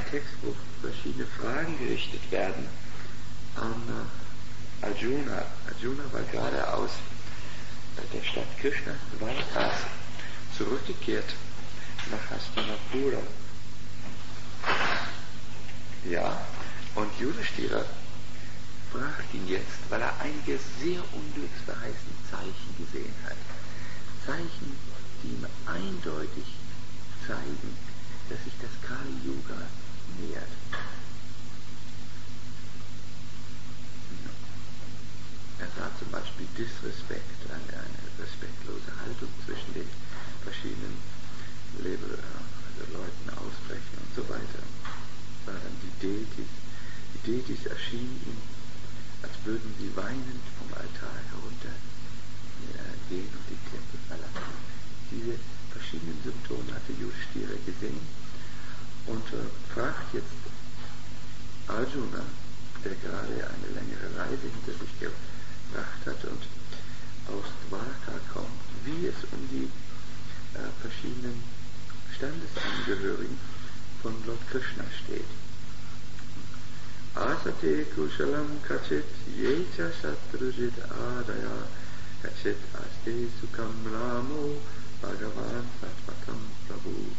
Text, wo verschiedene Fragen gerichtet werden an Arjuna. Arjuna war gerade aus der Stadt Krishna, Dwarakas, zurückgekehrt nach Hastinapura. Ja, und Yudhishthira fragt ihn jetzt, weil er einige sehr unglücksverheißende Zeichen gesehen hat. Zeichen, die ihm eindeutig zeigen, dass sich das Kali-Yuga nähert. Er sah zum Beispiel Disrespekt, eine respektlose Haltung zwischen den verschiedenen Leuten ausbrechen und so weiter. Sah dann die Deities. Die Deities erschienen ihm, als würden sie weinend vom Altar herunter gehen und den Tempel verlassen. Diese verschiedenen Symptome hatte Yudhishthira gesehen und fragt jetzt Arjuna, der gerade eine längere Reise hinter sich gebracht hat und aus Dwarka kommt, wie es um die verschiedenen Standesangehörigen von Lord Krishna steht. Asate kushalam kachit yecha satrujit adaya kachit aste sukam ramo bhagavan satvakam prabhu.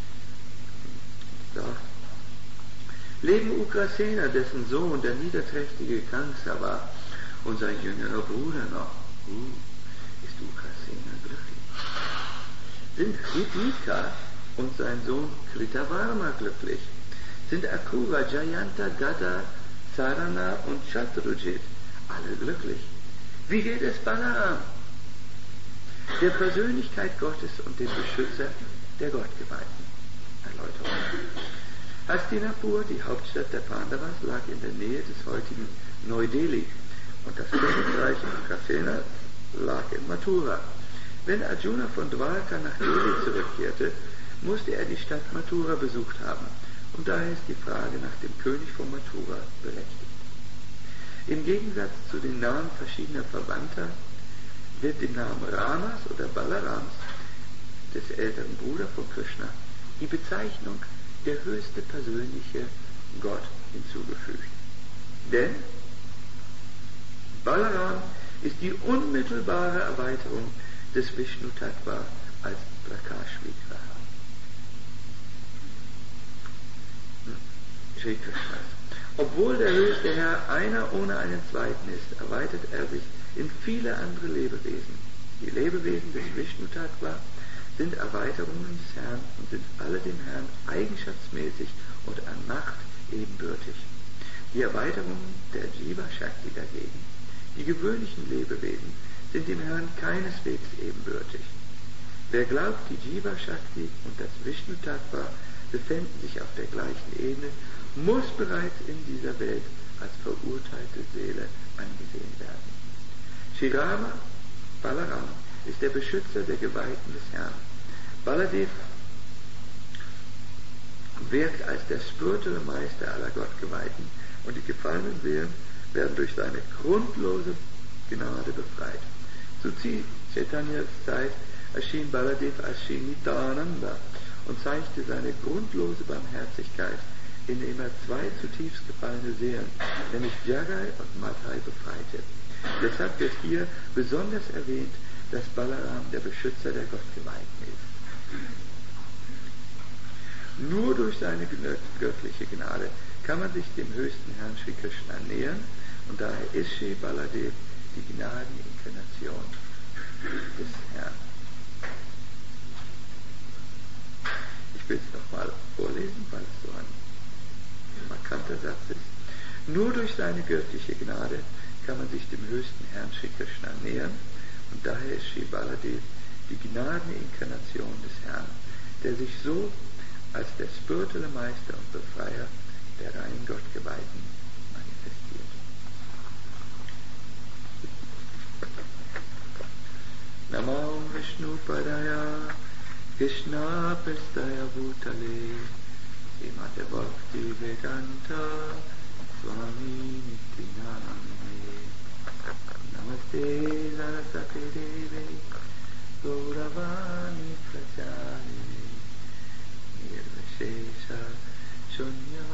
Sagt, leben Ugrasena, dessen Sohn der niederträchtige Kamsa war, und sein jüngerer Bruder noch. Ist Ugrasena glücklich? Sind Hridika und sein Sohn Kritavarma glücklich? Sind Akura, Jayanta, Gada, Sarana und Shatrujit alle glücklich? Wie geht es Balaram, der Persönlichkeit Gottes und dem Beschützer der Gottgeweihten? Erläuterung. Hastinapur, die Hauptstadt der Pandavas, lag in der Nähe des heutigen Neu-Delhi und das Königreich Ugrasena lag in Mathura. Wenn Arjuna von Dwarka nach Delhi zurückkehrte, musste er die Stadt Mathura besucht haben. Und daher ist die Frage nach dem König von Mathura berechtigt. Im Gegensatz zu den Namen verschiedener Verwandter wird dem Namen Ramas oder Balarams, des älteren Bruders von Krishna, die Bezeichnung der höchste persönliche Gott hinzugefügt. Denn Balaram ist die unmittelbare Erweiterung des Vishnu Tattva als Prakash Vigraha. Sri Krishna. Obwohl der höchste Herr einer ohne einen zweiten ist, erweitert er sich in viele andere Lebewesen. Die Lebewesen des Vishnu Tattva sind Erweiterungen des Herrn und sind alle dem Herrn eigenschaftsmäßig und an Macht ebenbürtig. Die Erweiterungen der Jiva Shakti dagegen, die gewöhnlichen Lebewesen, sind dem Herrn keineswegs ebenbürtig. Wer glaubt, die Jiva Shakti und das Vishnu Tattva befinden sich auf der gleichen Ebene, muss bereits in dieser Welt als verurteilte Seele angesehen werden. Shirama, Balaram, ist der Beschützer der Geweihten des Herrn. Baladev wirkt als der spirituelle Meister aller Gottgeweihten und die gefallenen Seelen werden durch seine grundlose Gnade befreit. Zu Chaitanyas Zeit erschien Baladev als Shinitananda und zeigte seine grundlose Barmherzigkeit, indem er zwei zutiefst gefallene Seelen, nämlich Jagai und Madhai, befreite. Deshalb wird hier besonders erwähnt, dass Balaram der Beschützer der Gottgeweihten ist. Nur durch seine göttliche Gnade kann man sich dem höchsten Herrn Sri Krishna nähern und daher ist Sri Baladev die Gnadeninkarnation des Herrn. Ich will es nochmal vorlesen, weil es so ein markanter Satz ist. Nur durch seine göttliche Gnade kann man sich dem höchsten Herrn Sri Krishna nähern und daher ist Sri Baladev die Gnadeninkarnation des Herrn, der sich so als der spirituelle Meister und Befreier der reinen Gottgeweihten manifestiert. Namo Vishnu Padaya Krishna Prestaya Bhutale Srimate Bhakti Vedanta Swami Nityanamane Namaste Saraswati Deve Gauravani Pracharine Nirvishesha Shunya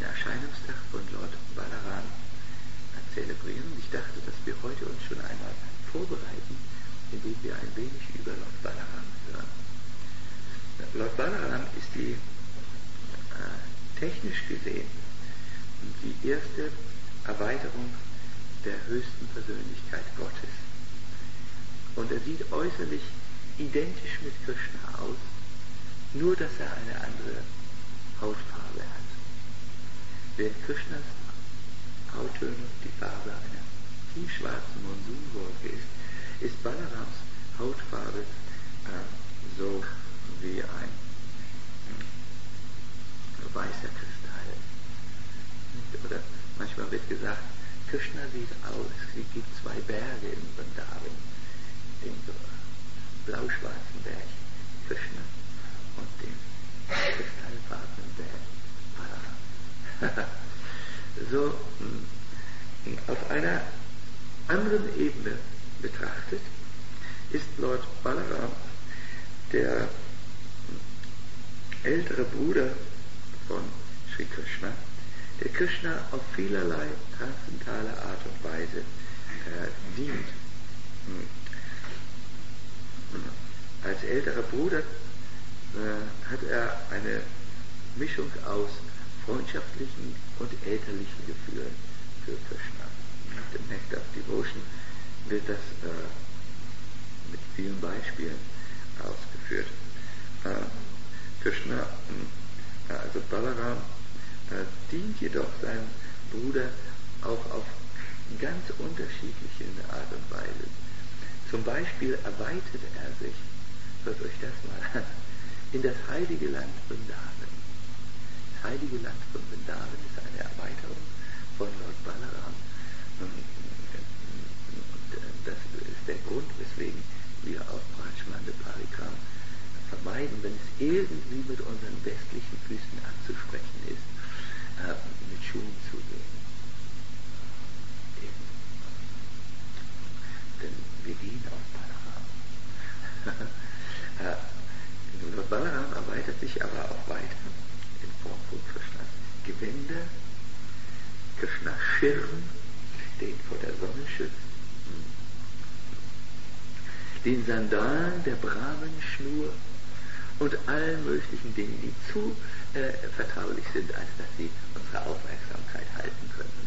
den Erscheinungstag von Lord Balaram zelebrieren. Ich dachte, dass wir heute uns schon einmal vorbereiten, indem wir ein wenig über Lord Balaram hören. Lord Balaram ist die technisch gesehen die erste Erweiterung der höchsten Persönlichkeit Gottes. Und er sieht äußerlich identisch mit Krishna aus, nur dass er eine andere Hautfarbe hat. Während Krishnas Hauttöne die Farbe einer tiefschwarzen Monsunwolke ist Balarams Hautfarbe so wie ein weißer Kristall. Oder manchmal wird gesagt, Krishna sieht aus, es gibt zwei Berge in Vrindavan, den blau-schwarzen Berg Krishna und den kristallfarbenen Berg Balaram. So, auf einer anderen Ebene betrachtet ist Lord Balaram der ältere Bruder von Sri Krishna, der Krishna auf vielerlei transzendentale Art und Weise dient. Als älterer Bruder hat er eine Mischung aus freundschaftlichen und elterlichen Gefühlen für Krishna. Im Nectar of Devotion wird das mit vielen Beispielen ausgeführt. Krishna, also Balaram, dient jedoch seinem Bruder auch auf ganz unterschiedliche Art und Weise. Zum Beispiel erweitert er sich, hört euch das mal an, in das heilige Land Vrindavan. Das heilige Land von Vrindavan ist eine Erweiterung von Lord Balaram. Und das ist der Grund, weswegen wir auf Brajmanda Parikram vermeiden, wenn es irgendwie mit unseren westlichen Füßen anzusprechen ist, mit Schuhen zu gehen. Denn wir gehen auf Balaram. Lord Balaram erweitert sich aber auch weiter in Form von Krishnas Gewänder, Krishnas Schirm, der ihn vor der Sonne schützt, den Sandalen der Brahman-Schnur und allen möglichen Dingen, die zu vertraulich sind, als dass sie unsere Aufmerksamkeit halten könnten.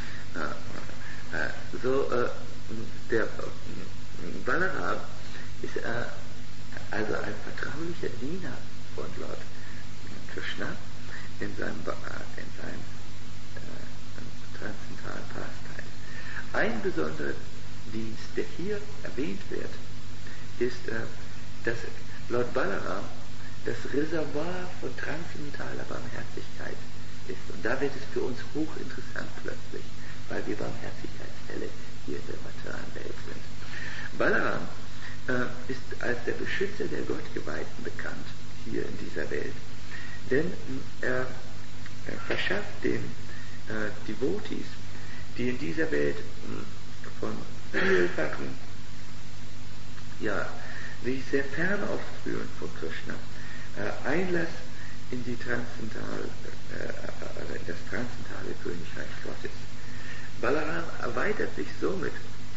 Der Balaram ist also ein vertraulicher Diener von Lord Krishna in seinem transzendentalen Pastime. Ein besonderer Dienst, der hier erwähnt wird, ist, dass Lord Balaram das Reservoir von transzendentaler Barmherzigkeit ist. Und da wird es für uns hochinteressant plötzlich, weil wir Barmherzigkeitsfälle hier in der materiellen Welt sind. Balaram ist als der Beschützer der Gottgeweihten bekannt hier in dieser Welt, denn er verschafft den Devotees, die in dieser Welt von vielfachen, sich sehr fern aufführen von Krishna, Einlass in die das transzendentale Königreich Gottes. Balaram erweitert sich somit,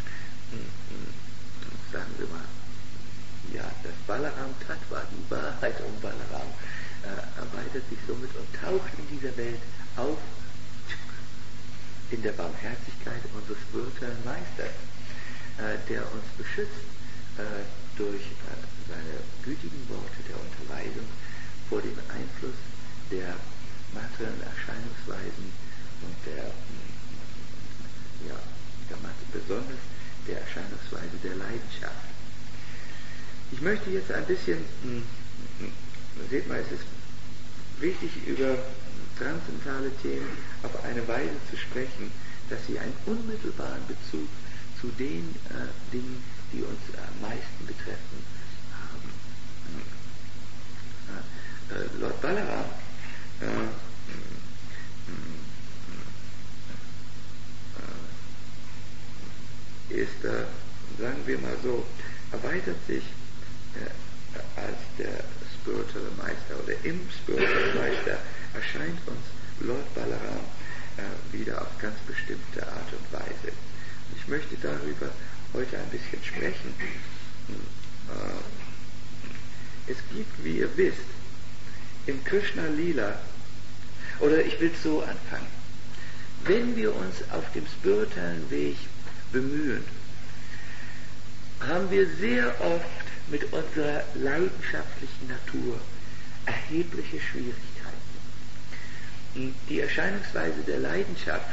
sagen wir mal, das Balaram Tattva, die Wahrheit um Balaram, erweitert sich somit und taucht in dieser Welt auf in der Barmherzigkeit unseres spirituellen Meisters, der uns beschützt durch seine gütigen Worte der Unterweisung vor dem Einfluss der materiellen Erscheinungsweisen und besonders der Erscheinungsweise der Leidenschaft. Ich möchte jetzt ein bisschen, seht mal, es ist wichtig, über transzendentale Themen auf eine Weise zu sprechen, dass sie einen unmittelbaren Bezug zu den Dingen, die uns am meisten betreffen, haben. Lord Balaram ist, sagen wir mal so, erweitert sich als der spirituelle Meister oder im spirituellen Meister erscheint uns Lord Balaram wieder auf ganz bestimmte Art und Weise. Ich möchte darüber heute ein bisschen sprechen. Es gibt, wie ihr wisst, im Krishna Lila, oder ich will es so anfangen, wenn wir uns auf dem spirituellen Weg bemühen, haben wir sehr oft mit unserer leidenschaftlichen Natur erhebliche Schwierigkeiten. Die Erscheinungsweise der Leidenschaft,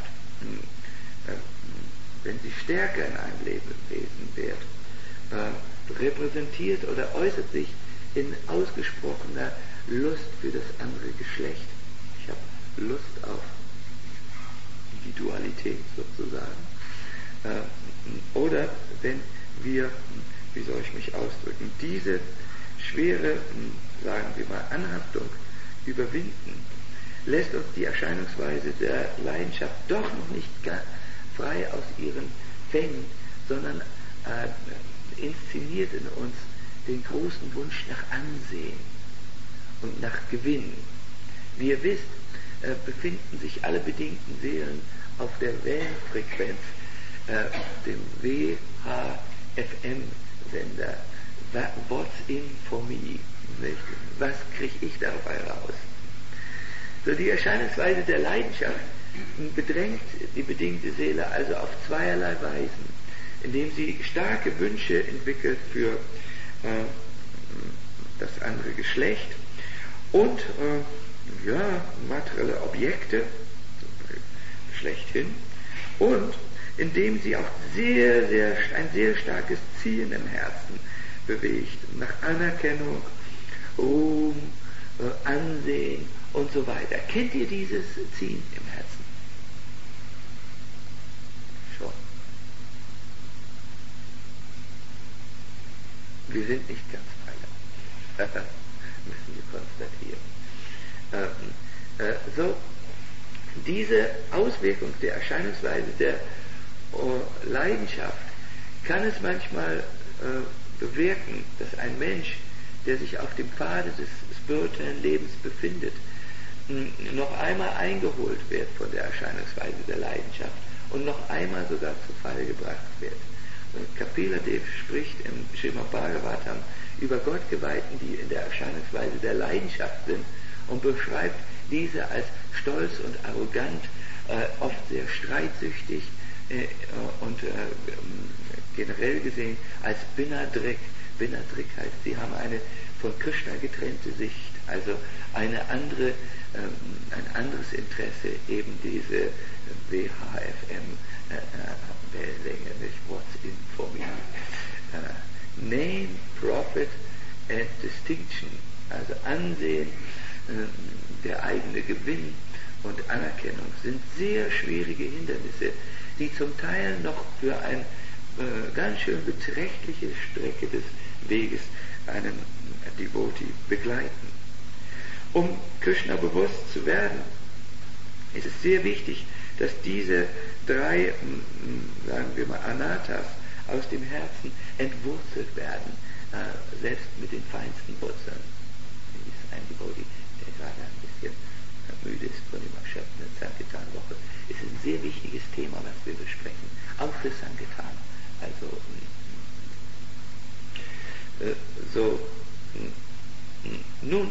wenn sie stärker in einem Lebewesen wird, repräsentiert oder äußert sich in ausgesprochener Lust für das andere Geschlecht. Ich habe Lust auf die Dualität sozusagen. Oder wenn wir, wie soll ich mich ausdrücken, diese schwere, sagen wir mal, Anhaftung überwinden, lässt uns die Erscheinungsweise der Leidenschaft doch noch nicht frei aus ihren Fängen, sondern inszeniert in uns den großen Wunsch nach Ansehen und nach Gewinn. Wie ihr wisst, befinden sich alle bedingten Seelen auf der Wellenfrequenz, dem WHFM-Sender. What's in for me? Was kriege ich dabei raus? So, die Erscheinungsweise der Leidenschaft bedrängt die bedingte Seele also auf zweierlei Weisen, indem sie starke Wünsche entwickelt für das andere Geschlecht und materielle Objekte schlechthin, und indem sie auch ein sehr starkes Ziehen im Herzen bewegt, nach Anerkennung, Ruhm, Ansehen und so weiter. Kennt ihr dieses Ziehen im Herzen? Schon. Wir sind nicht ganz frei. Müssen wir konstatieren. So, diese Auswirkung der Erscheinungsweise der Leidenschaft kann es manchmal bewirken, dass ein Mensch, der sich auf dem Pfade des spirituellen Lebens befindet, noch einmal eingeholt wird von der Erscheinungsweise der Leidenschaft und noch einmal sogar zu Fall gebracht wird. Kapila Dev spricht im Srimad Bhagavatam über Gottgeweihten, die in der Erscheinungsweise der Leidenschaft sind, und beschreibt diese als stolz und arrogant, oft sehr streitsüchtig und generell gesehen als Binadrik. Binadrik heißt, sie haben eine von Krishna getrennte Sicht, also ein anderes Interesse, eben diese WHFM-Wellenlänge, nicht What's in for me. Name, Profit and Distinction, also Ansehen, der eigene Gewinn und Anerkennung sind sehr schwierige Hindernisse, die zum Teil noch für eine ganz schön beträchtliche Strecke des Weges einen Devotee begleiten. Um Krishna bewusst zu werden, ist es sehr wichtig, dass diese drei, sagen wir mal, Anatas aus dem Herzen entwurzelt werden, selbst mit den feinsten Wurzeln. Ist ein Devotee, der gerade ein bisschen müde ist von dem Erschöpfen der Sankirtan-Woche, ist ein sehr wichtiges Thema, was wir besprechen, auch für Sankirtan. Also nun,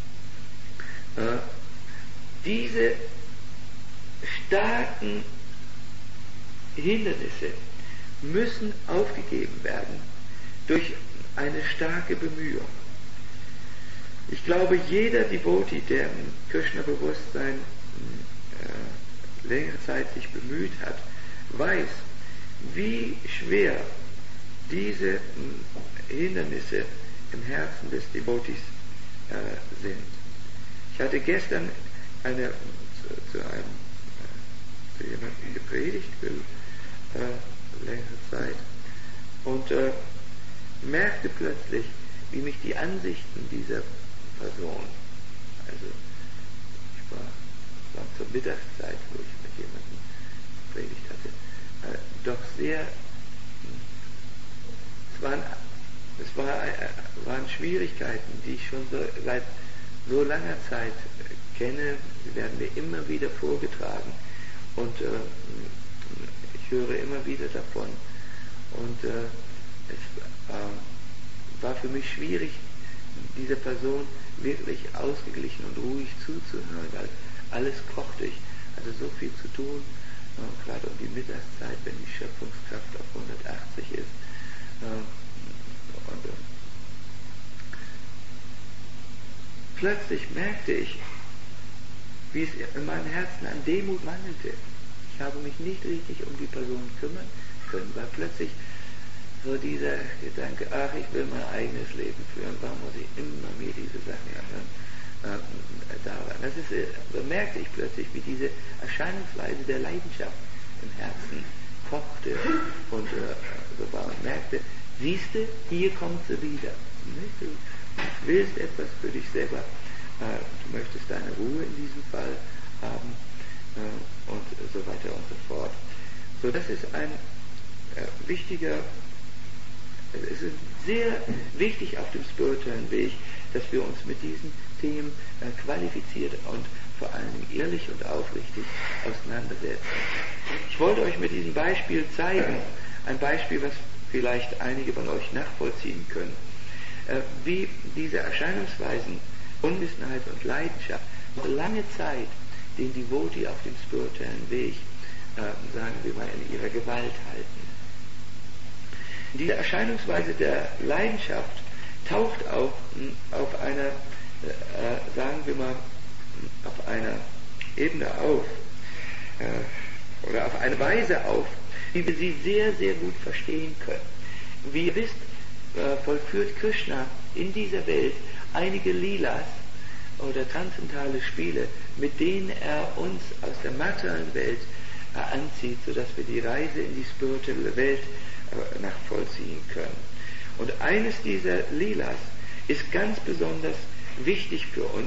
diese starken Hindernisse müssen aufgegeben werden durch eine starke Bemühung. Ich glaube, jeder Devotee, der im Krishna-Bewusstsein längere Zeit sich bemüht hat, weiß, wie schwer diese Hindernisse im Herzen des Devotees sind. Ich hatte gestern zu jemandem gepredigt für längere Zeit und merkte plötzlich, wie mich die Ansichten dieser Person, also ich war zur Mittagszeit, wo ich mit jemandem gepredigt hatte, doch sehr, es waren Schwierigkeiten, die ich schon seit so langer Zeit kenne, werden mir immer wieder vorgetragen und ich höre immer wieder davon. Und es war für mich schwierig, dieser Person wirklich ausgeglichen und ruhig zuzuhören, weil alles kochte. Ich hatte so viel zu tun, gerade um die Mittagszeit, wenn die Schöpfungskraft auf 180 ist. Plötzlich merkte ich, wie es in meinem Herzen an Demut mangelte. Ich habe mich nicht richtig um die Person kümmern können, weil plötzlich so dieser Gedanke, ach, ich will mein eigenes Leben führen, warum muss ich immer mir diese Sachen anhören? Da merkte ich plötzlich, wie diese Erscheinungsweise der Leidenschaft im Herzen kochte und so war und merkte, siehste, hier kommt sie wieder. Du willst etwas für dich selber, du möchtest deine Ruhe in diesem Fall haben und so weiter und so fort. So, das ist ein es ist sehr wichtig auf dem spirituellen Weg, dass wir uns mit diesen Themen qualifiziert und vor allem ehrlich und aufrichtig auseinandersetzen. Ich wollte euch mit diesem Beispiel zeigen, ein Beispiel, was vielleicht einige von euch nachvollziehen können, wie diese Erscheinungsweisen Unwissenheit und Leidenschaft noch lange Zeit den Devoti auf dem spirituellen Weg, sagen wir mal, in ihrer Gewalt halten. Diese Erscheinungsweise der Leidenschaft taucht auch auf einer, sagen wir mal, auf einer Ebene auf, oder auf eine Weise auf, wie wir sie sehr, sehr gut verstehen können. Wie ihr wisst, vollführt Krishna in dieser Welt einige Lilas oder transzendentale Spiele, mit denen er uns aus der materiellen Welt anzieht, sodass wir die Reise in die spirituelle Welt nachvollziehen können. Und eines dieser Lilas ist ganz besonders wichtig für uns,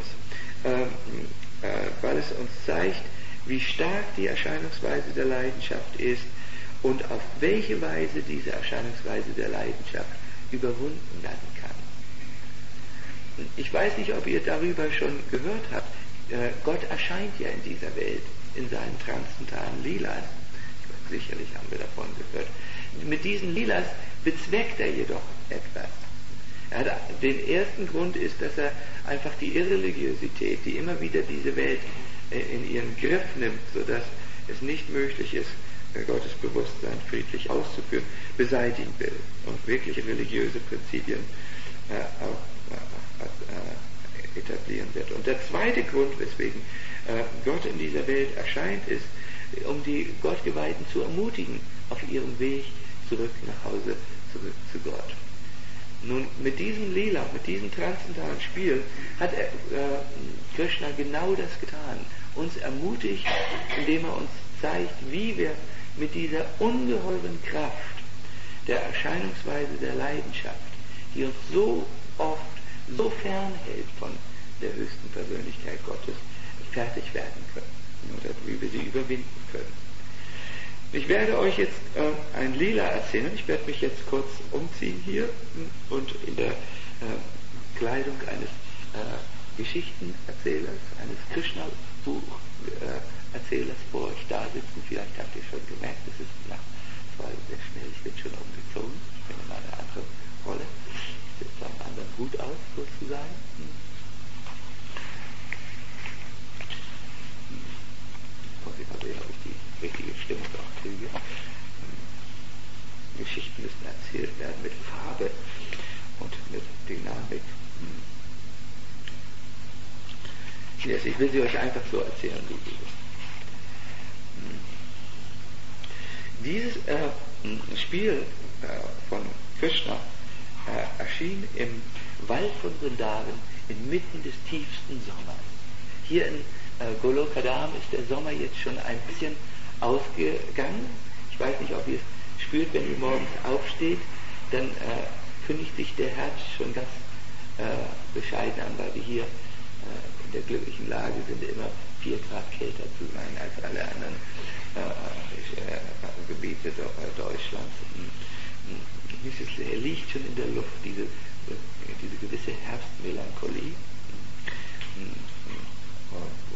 weil es uns zeigt, wie stark die Erscheinungsweise der Leidenschaft ist und auf welche Weise diese Erscheinungsweise der Leidenschaft überwunden werden kann. Ich weiß nicht, ob ihr darüber schon gehört habt. Gott erscheint ja in dieser Welt, in seinen transzendentalen Lilas. Sicherlich haben wir davon gehört. Mit diesen Lilas bezweckt er jedoch etwas. Den ersten Grund ist, dass er einfach die Irreligiosität, die immer wieder diese Welt in ihren Griff nimmt, sodass es nicht möglich ist, Gottes Bewusstsein friedlich auszuführen, beseitigen will und wirkliche religiöse Prinzipien etablieren wird. Und der zweite Grund, weswegen Gott in dieser Welt erscheint, ist, um die Gottgeweihten zu ermutigen, auf ihrem Weg zurück nach Hause, zurück zu Gott. Nun, mit diesem Lila, mit diesem transzendentalen Spiel hat Krishna genau das getan. Uns ermutigt, indem er uns zeigt, wie wir mit dieser ungeheuren Kraft der Erscheinungsweise der Leidenschaft, die uns so oft so fernhält von der höchsten Persönlichkeit Gottes, fertig werden können oder wie wir sie überwinden können. Ich werde euch jetzt ein Lila erzählen. Ich werde mich jetzt kurz umziehen hier und in der Kleidung eines Geschichtenerzählers, eines Krishna-Buch-Erzählers vor euch da sitzen. Vielleicht habt ihr schon gemerkt, es ist nachts, es war sehr schnell, ich bin schon umgezogen, ich bin in einer anderen Rolle, ich sitze am anderen Hut aus, sozusagen. Ich hoffe, ob ich die richtige Stimmung auch kriege. Geschichten müssen erzählt werden mit Farbe und mit Dynamik. Yes, ich will sie euch einfach so erzählen, wie sie ist. Dieses Spiel von Krishna erschien im Wald von Vrindavan inmitten des tiefsten Sommers. Hier in Golokadam ist der Sommer jetzt schon ein bisschen ausgegangen. Ich weiß nicht, ob ihr es spürt, wenn ihr morgens aufsteht, dann kündigt sich der Herbst schon ganz bescheiden an, weil wir hier in der glücklichen Lage sind, immer 4 Grad kälter zu sein als alle anderen Gebiete Deutschlands. Es liegt schon in der Luft, diese gewisse Herbstmelancholie.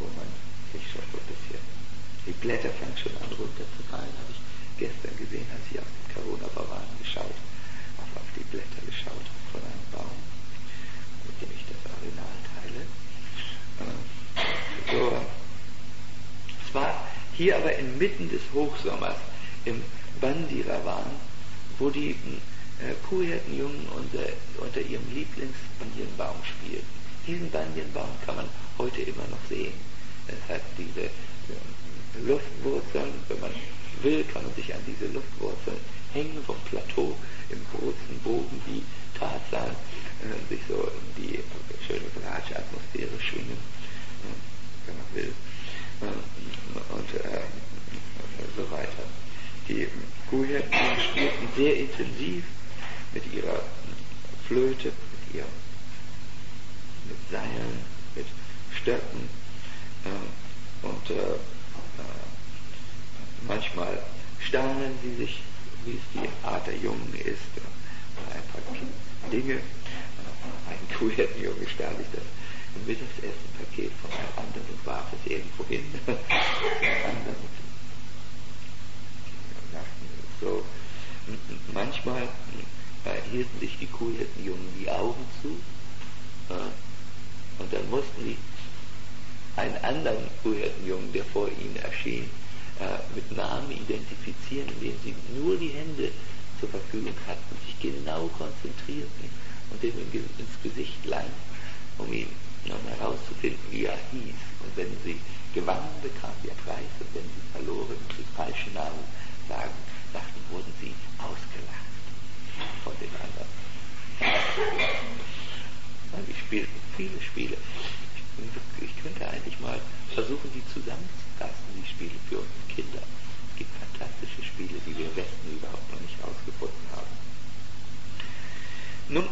Hier aber inmitten des Hochsommers im Bandirawan, wo die Kuhhirtenjungen unter ihrem Lieblingsbanyanbaum spielten. Diesen Banyanbaum kann man heute immer noch sehen. Es hat diese Luftwurzeln, wenn man will, kann man sich an diese Luftwurzeln hängen vom Plateau im kurzen Bogen wie Tarzan, sich so in die schöne Bratsch-Atmosphäre schwingen, wenn man will, und so weiter. Die Kuhhirten spielten sehr intensiv mit ihrer Flöte, mit Seilen, mit Stöcken, und manchmal stahlen sie sich, wie es die Art der Jungen ist, ein paar Dinge. Ein Kuhhirtenjunge stahl sich das Mittagsessenpaket von einem anderen und warf es irgendwo hin. So. Manchmal hielten sich die Kuhhirtenjungen die Augen zu, und dann mussten sie einen anderen Kuhhirtenjungen, der vor ihnen erschien, mit Namen identifizieren, indem sie nur die Hände zur Verfügung hatten, sich genau konzentrierten und dem ins Gesicht langen, um ihn herauszufinden, wie er hieß. Und wenn sie gewannen, bekamen sie einen Preis, und wenn sie verloren und den falschen Namen sagten, wurden sie ausgelacht von den anderen. Sie spielten viele Spiele. Ich könnte eigentlich mal versuchen, die zusammenzufassen, die Spiele für uns Kinder. Es gibt fantastische Spiele, die wir im Westen überhaupt noch nicht herausgefunden haben. Nun,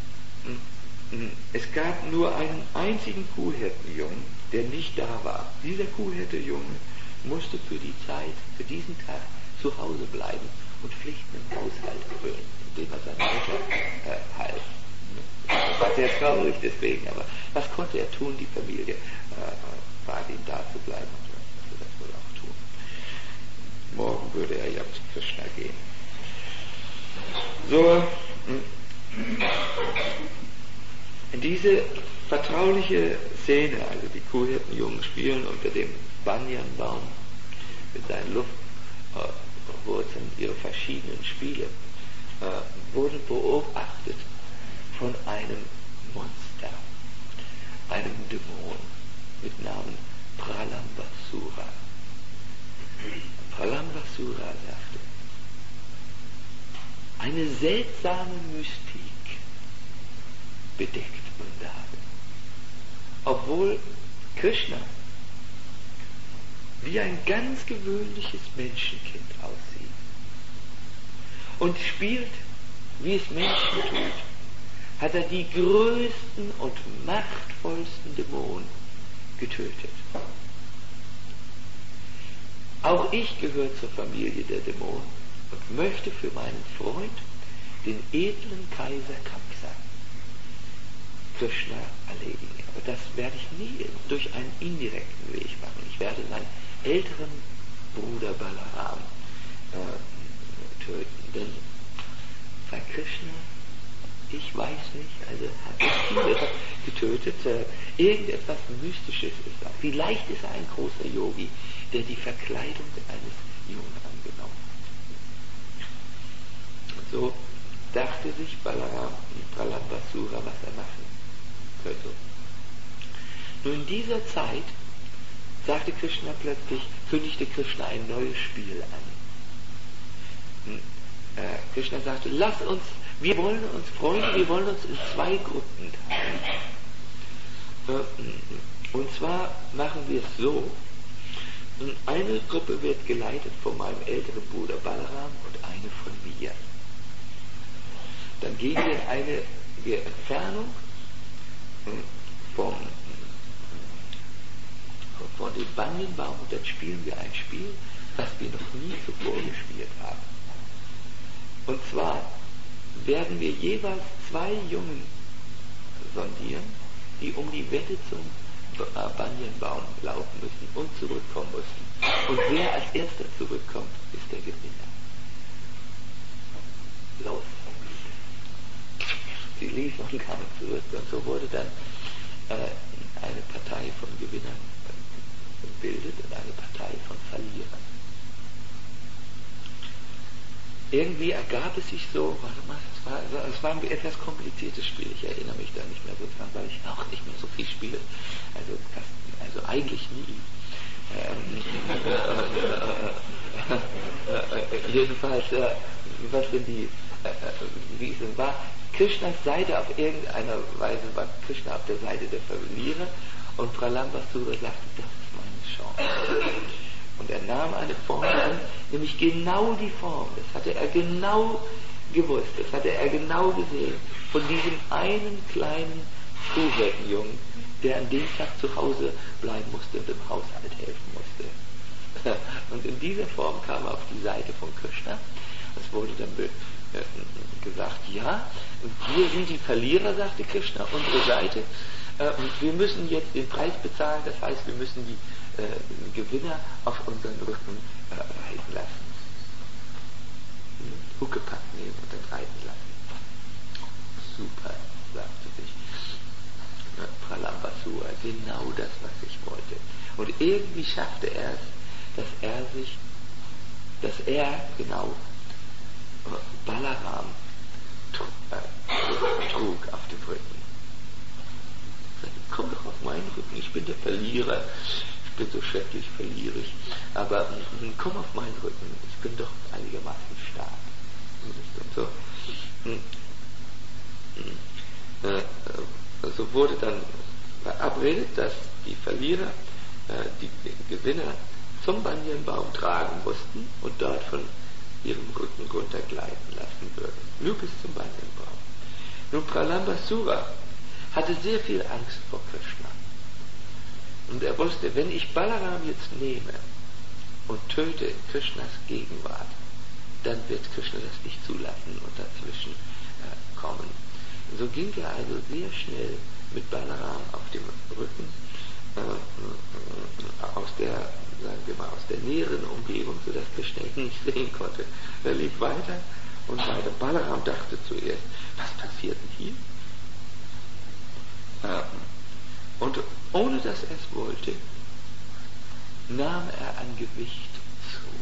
es gab nur einen einzigen Kuhhirtenjungen, der nicht da war. Dieser Kuhhirtenjunge musste für diesen Tag zu Hause bleiben und Pflichten im Haushalt erfüllen, indem er seiner Mutter half. War sehr traurig deswegen, aber was konnte er tun? Die Familie bat ihm da zu bleiben, und er würde das wohl auch tun. Morgen würde er ja zu Krishna gehen. So, in diese vertrauliche Szene, also die Kuhhirtenjungen spielen unter dem Banyanbaum mit seinen Luftwurzeln ihre verschiedenen Spiele, wurden beobachtet von einem Monster, einem Dämon mit Namen Pralambasura. Pralambasura sagte, eine seltsame Mystik bedeckt Vrindavan. Obwohl Krishna wie ein ganz gewöhnliches Menschenkind aussieht und spielt, wie es Menschen tut, hat er die größten und machtvollsten Dämonen getötet. Auch ich gehöre zur Familie der Dämonen und möchte für meinen Freund, den edlen Kaiser Kamsa, Krishna erledigen. Aber das werde ich nie durch einen indirekten Weg machen. Ich werde seinen älteren Bruder Balaram töten. Denn bei Krishna, ich weiß nicht, also hat er viele getötet. Irgendetwas Mystisches ist da. Vielleicht ist er ein großer Yogi, der die Verkleidung eines Jungen angenommen hat. Und so dachte sich Balaram und Pralambasura, was er machen könnte. Nur in dieser Zeit sagte Krishna plötzlich, kündigte Krishna ein neues Spiel an. Krishna sagte, wir wollen uns in zwei Gruppen teilen. Und zwar machen wir es so, eine Gruppe wird geleitet von meinem älteren Bruder Balaram und eine von mir. Dann gehen wir in eine Entfernung von dem Banyanbaum und dann spielen wir ein Spiel, das wir noch nie zuvor gespielt haben. Und zwar werden wir jeweils zwei Jungen sondieren, die um die Wette zum Banyanbaum laufen müssen und zurückkommen müssen. Und wer als erster zurückkommt, ist der Gewinner. Los! Sie liefen und kamen zurück und so wurde dann eine Partei von Gewinnern bildet und eine Partei von Verlierern. Irgendwie ergab es sich so, warte mal, es war ein etwas kompliziertes Spiel, ich erinnere mich da nicht mehr so dran, weil ich auch nicht mehr so viel spiele, also eigentlich nie. Jedenfalls, was denn wie es denn war, Krishnas Seite auf irgendeine Weise war Krishna auf der Seite der Verlierer und Pralambasura sagte, das ist meine Chance. Und er nahm eine Form an, nämlich genau die Form, das hatte er genau gewusst, das hatte er genau gesehen, von diesem einen kleinen Schulwirtenjungen, der an dem Tag zu Hause bleiben musste und im Haushalt helfen musste. Und in dieser Form kam er auf die Seite von Krishna. Es wurde dann gesagt, ja, wir sind die Verlierer, sagte Krishna, unsere Seite. Wir müssen jetzt den Preis bezahlen, das heißt, wir müssen die Gewinner auf unseren Rücken reiten lassen. Huckepack nehmen und dann reiten lassen. Super, sagte sich Pralambasura, genau das, was ich wollte. Und irgendwie schaffte er es, dass er Balaram trug auf dem Rücken. Komm doch auf meinen Rücken, ich bin der Verlierer, ich bin so schrecklich verlierig, aber komm auf meinen Rücken, ich bin doch einigermaßen stark. Und so wurde dann verabredet, dass die Verlierer die Gewinner zum Banyanbaum tragen mussten und dort von ihrem Rücken runtergleiten lassen würden. Nur bis zum Banyanbaum. Nun, Pralambasura hatte sehr viel Angst vor Krishna. Und er wusste, wenn ich Balaram jetzt nehme und töte in Krishnas Gegenwart, dann wird Krishna das nicht zulassen und dazwischen kommen. So ging er also sehr schnell mit Balaram auf dem Rücken aus der näheren Umgebung, sodass Krishna ihn nicht sehen konnte. Er lief weiter und weiter. Balaram dachte zuerst, was passiert denn hier? Und ohne dass er es wollte, nahm er an Gewicht zu.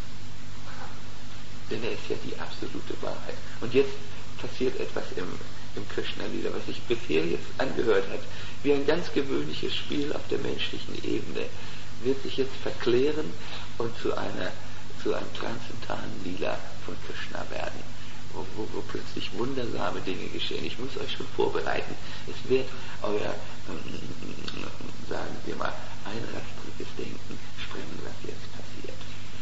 Denn er ist ja die absolute Wahrheit. Und jetzt passiert etwas im Krishna-Lila, was sich bisher jetzt angehört hat, wie ein ganz gewöhnliches Spiel auf der menschlichen Ebene, wird sich jetzt verklären und zu einem transzendentalen Lila von Krishna werden, wo plötzlich wundersame Dinge geschehen. Ich muss euch schon vorbereiten. Es wird euer, sagen wir mal, einrastriges Denken sprengen, was jetzt passiert.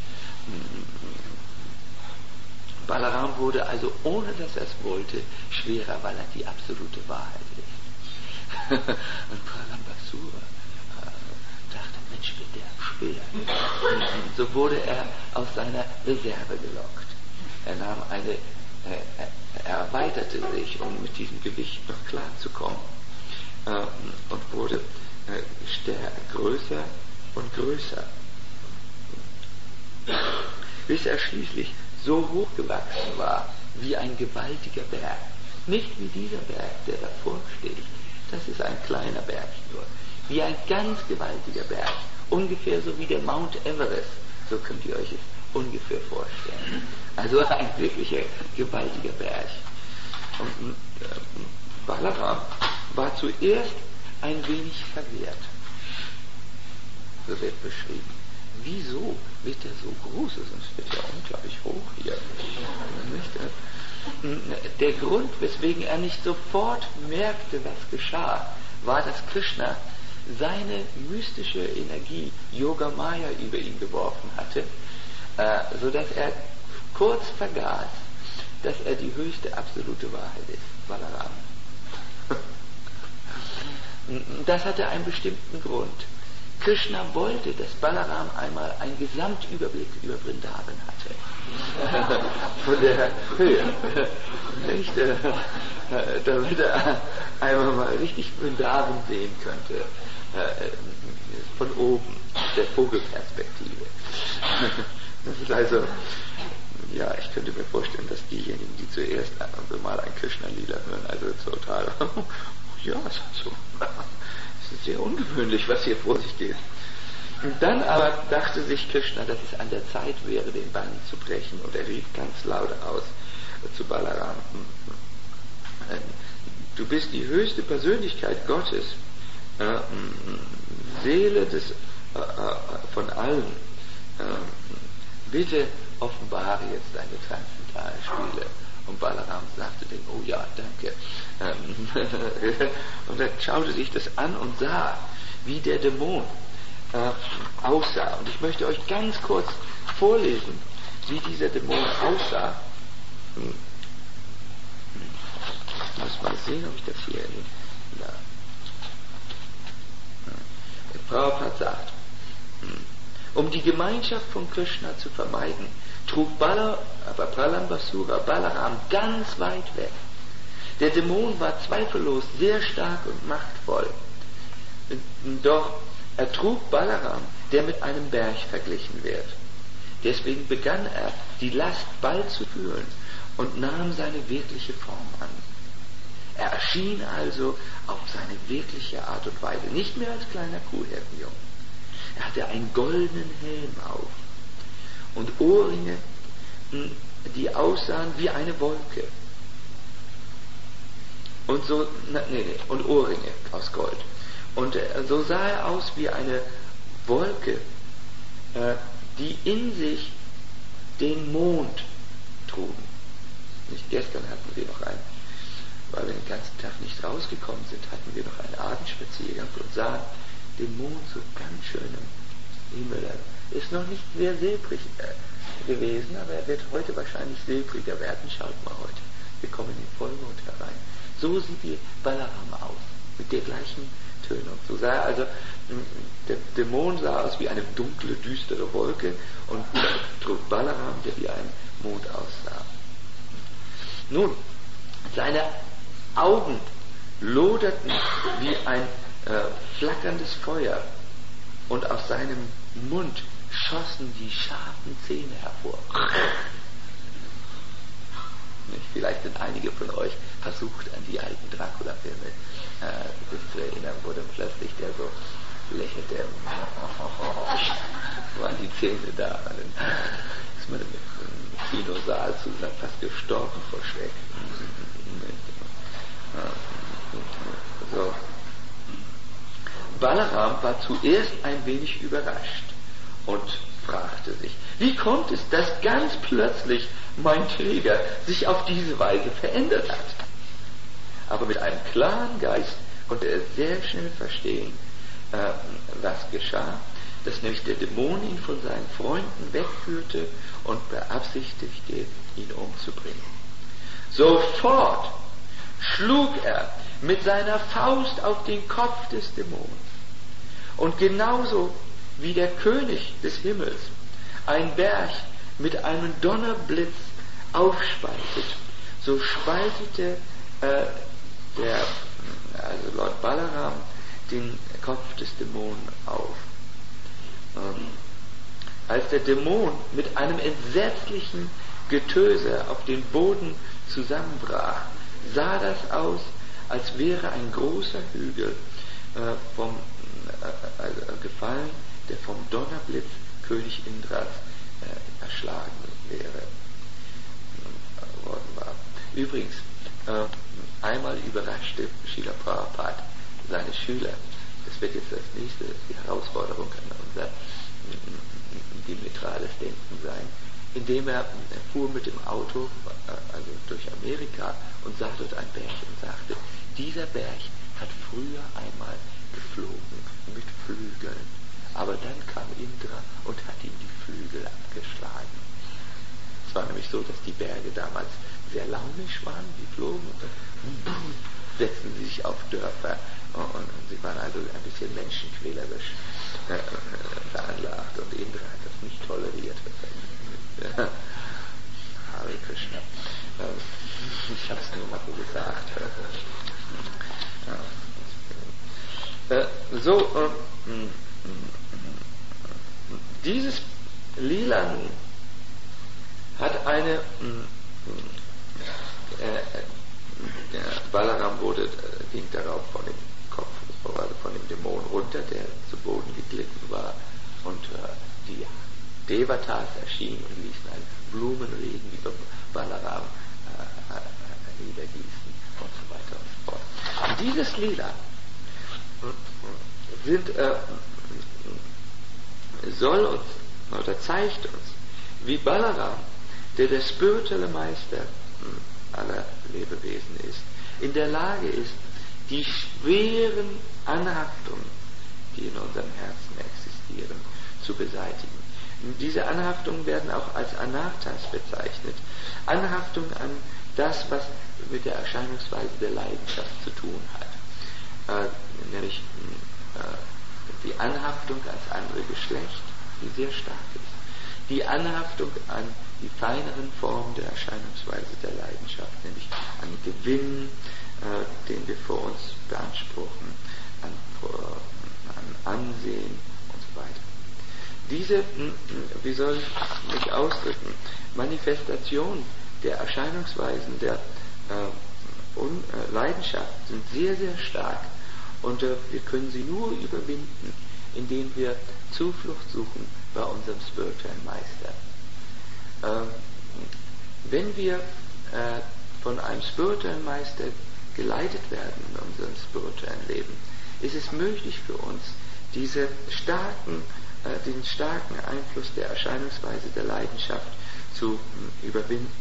Balaram wurde also, ohne dass er es wollte, schwerer, weil er die absolute Wahrheit ist. Und Pralambasura dachte, Mensch, wird der schwer. Und so wurde er aus seiner Reserve gelockt. Er erweiterte sich, um mit diesem Gewicht noch klarzukommen, und wurde größer und größer, bis er schließlich so hoch gewachsen war wie ein gewaltiger Berg. Nicht wie dieser Berg, der davor steht. Das ist ein kleiner Berg nur. Wie ein ganz gewaltiger Berg. Ungefähr so wie der Mount Everest. So könnt ihr euch es ungefähr vorstellen. Also ein wirklicher gewaltiger Berg. Und Balaram war zuerst ein wenig verwirrt. So wird beschrieben. Wieso wird er so groß? Es wird ja unglaublich hoch hier. Der Grund, weswegen er nicht sofort merkte, was geschah, war, dass Krishna seine mystische Energie, Yoga Maya, über ihn geworfen hatte, sodass er kurz vergaß, dass er die höchste absolute Wahrheit ist, Balaram. Das hatte einen bestimmten Grund. Krishna wollte, dass Balaram einmal einen Gesamtüberblick über Vrindavan hatte. Von der Höhe. Nicht, damit er einmal mal richtig Vrindavan sehen könnte. Von oben, der Vogelperspektive. Das ist also, ja, ich könnte mir vorstellen, dass diejenigen, die zuerst mal ein Krishna-Lila hören, also total, ja, es ist so. Es ist sehr ungewöhnlich, was hier vor sich geht. Und dann aber dachte sich Krishna, dass es an der Zeit wäre, den Bann zu brechen, und er rief ganz laut aus zu Balaram: Du bist die höchste Persönlichkeit Gottes, Seele von allen. Bitte offenbare jetzt deine Transzendentalspiele. Und Balaram sagte dem: Oh ja, danke. Und er schaute sich das an und sah, wie der Dämon aussah. Und ich möchte euch ganz kurz vorlesen, wie dieser Dämon aussah. Ich muss mal sehen, ob ich das hier der Prabhupada sagt: Um die Gemeinschaft von Krishna zu vermeiden, trug Pralambasura Balaram ganz weit weg. Der Dämon war zweifellos sehr stark und machtvoll. Doch er trug Balaram, der mit einem Berg verglichen wird. Deswegen begann er, die Last bald zu fühlen und nahm seine wirkliche Form an. Er erschien also auf seine wirkliche Art und Weise, nicht mehr als kleiner Kuhhirtenjunge. Er hatte einen goldenen Helm auf und Ohrringe, die aussahen wie eine Wolke. Und und Ohrringe aus Gold. Und so sah er aus wie eine Wolke, die in sich den Mond trugen. Nicht gestern hatten wir noch weil wir den ganzen Tag nicht rausgekommen sind, hatten wir noch einen Abendspaziergang und sahen den Mond so ganz schön im Himmel. Er ist noch nicht sehr silbrig gewesen, aber er wird heute wahrscheinlich silbriger werden. Schaut mal heute, wir kommen in den Vollmond herein. So sieht die Balaram aus, mit der gleichen Tönung. So sah er also, der Dämon sah aus wie eine dunkle, düstere Wolke und trug Balaram, der wie ein Mond aussah. Nun, seine Augen loderten wie ein flackerndes Feuer und aus seinem Mund schossen die scharfen Zähne hervor. Vielleicht sind einige von euch versucht, an die alten Dracula-Filme sich zu erinnern, wo dann plötzlich der so lächelte, waren die Zähne da. Und dann ist man im Kinosaal zu fast gestorben vor Schreck. So. Balaram war zuerst ein wenig überrascht und fragte sich, wie kommt es, dass ganz plötzlich mein Träger sich auf diese Weise verändert hat? Aber mit einem klaren Geist konnte er sehr schnell verstehen, was geschah, dass nämlich der Dämon ihn von seinen Freunden wegführte und beabsichtigte, ihn umzubringen. Sofort schlug er mit seiner Faust auf den Kopf des Dämons. Und genauso wie der König des Himmels einen Berg mit einem Donnerblitz aufspaltet, so spaltete Lord Balaram den Kopf des Dämonen auf. Als der Dämon mit einem entsetzlichen Getöse auf den Boden zusammenbrach, sah das aus, als wäre ein großer Hügel gefallen, der vom Donnerblitz König Indras erschlagen worden war. Übrigens, einmal überraschte Srila Prabhupada seine Schüler. Das wird jetzt die Herausforderung an unser diametrales Denken sein, indem er fuhr mit dem Auto also durch Amerika und sah dort einen Berg und sagte, dieser Berg hat früher einmal geflogen mit Flügeln, aber dann kam Indra und hat ihm die Flügel abgeschlagen. Es war nämlich so, dass die Berge damals sehr launisch waren, die flogen und dann setzten sie sich auf Dörfer und sie waren also ein bisschen menschenquälerisch veranlagt und Indra hat das nicht toleriert. Hare Krishna. Ich habe es nur mal so gesagt. Dieses Lila hat eine der Balaram ging darauf von dem Kopf, also von dem Dämon runter, der zu Boden geglitten war, Devatas erschienen und ließen einen Blumenregen über Balaram niedergießen und so weiter und so fort. Und dieses Lila soll uns oder zeigt uns, wie Balaram, der spirituelle Meister aller Lebewesen ist, in der Lage ist, die schweren Anhaftungen, die in unserem Herzen existieren, zu beseitigen. Diese Anhaftungen werden auch als Anarthas bezeichnet. Anhaftung an das, was mit der Erscheinungsweise der Leidenschaft zu tun hat. Nämlich die Anhaftung ans andere Geschlecht, die sehr stark ist. Die Anhaftung an die feineren Formen der Erscheinungsweise der Leidenschaft, nämlich an Gewinn, den wir vor uns beanspruchen, an Ansehen und so weiter. Diese, wie soll ich mich ausdrücken, Manifestation der Erscheinungsweisen der Leidenschaft sind sehr, sehr stark und wir können sie nur überwinden, indem wir Zuflucht suchen bei unserem spirituellen Meister. Wenn wir von einem spirituellen Meister geleitet werden in unserem spirituellen Leben, ist es möglich für uns, den starken Einfluss der Erscheinungsweise der Leidenschaft zu überwinden.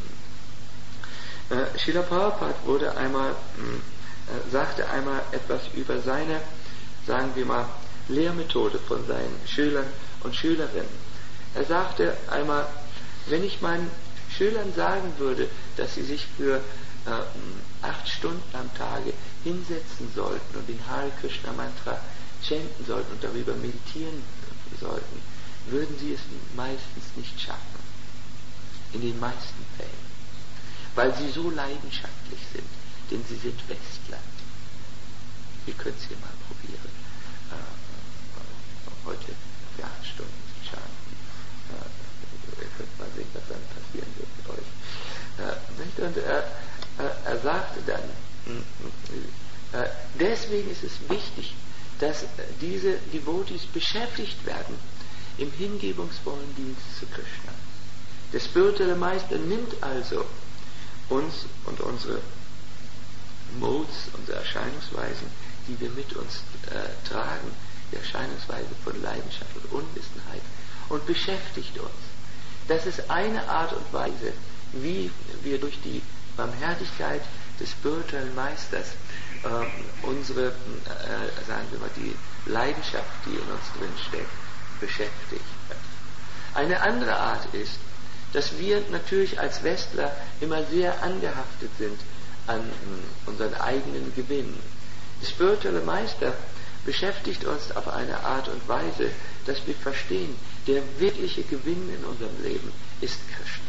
Srila Prabhupada sagte einmal etwas über seine, sagen wir mal, Lehrmethode von seinen Schülern und Schülerinnen. Er sagte einmal, wenn ich meinen Schülern sagen würde, dass sie sich für 8 Stunden am Tage hinsetzen sollten und den Hare Krishna Mantra chanten sollten und darüber meditieren sollten, würden sie es meistens nicht schaffen. In den meisten Fällen. Weil sie so leidenschaftlich sind, denn sie sind Westler. Ihr könnt es hier mal probieren. Heute für 8 Stunden zu chanten. Ihr könnt mal sehen, was dann passieren wird mit euch. Und er sagte dann, deswegen ist es wichtig, dass diese Devotees beschäftigt werden im hingebungsvollen Dienst zu Krishna. Der spirituelle Meister nimmt also uns und unsere Modes, unsere Erscheinungsweisen, die wir mit uns tragen, die Erscheinungsweise von Leidenschaft und Unwissenheit, und beschäftigt uns. Das ist eine Art und Weise, wie wir durch die Barmherzigkeit des spirituellen Meisters unsere, sagen wir mal, die Leidenschaft, die in uns drin steckt, beschäftigt. Eine andere Art ist, dass wir natürlich als Westler immer sehr angehaftet sind an unseren eigenen Gewinn. Der spirituelle Meister beschäftigt uns auf eine Art und Weise, dass wir verstehen, der wirkliche Gewinn in unserem Leben ist Krishna.